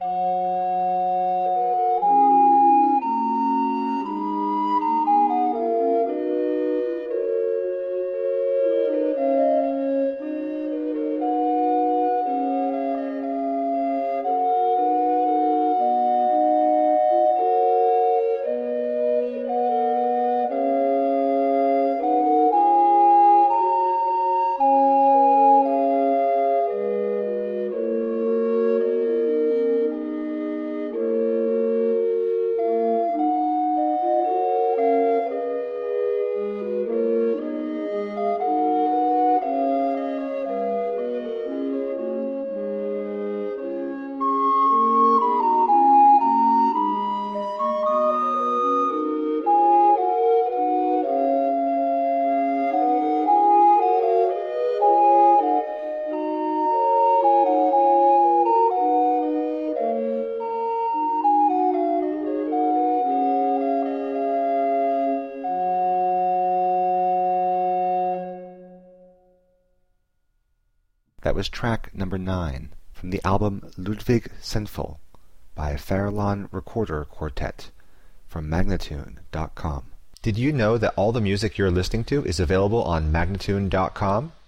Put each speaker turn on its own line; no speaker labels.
That was track number 9 from the album Ludwig Senfel by Farallon Recorder Quartet from Magnatune.com. Did you know that all the music you're listening to is available on Magnatune.com?